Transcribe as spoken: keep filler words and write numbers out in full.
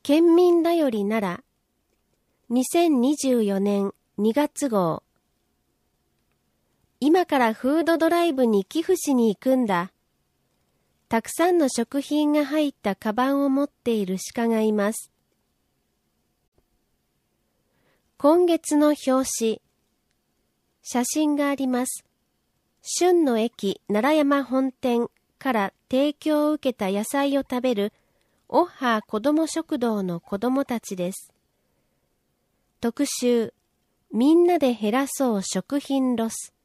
県民だよりならにせんにじゅうよねんにがつごう。今からフードドライブに寄付しに行くんだ。たくさんの食品が入ったカバンを持っている鹿がいます。今月の表紙。写真があります。春の駅奈良山本店から提供を受けた野菜を食べるオッハー子ども食堂の子どもたちです。特集、みんなで減らそう食品ロス。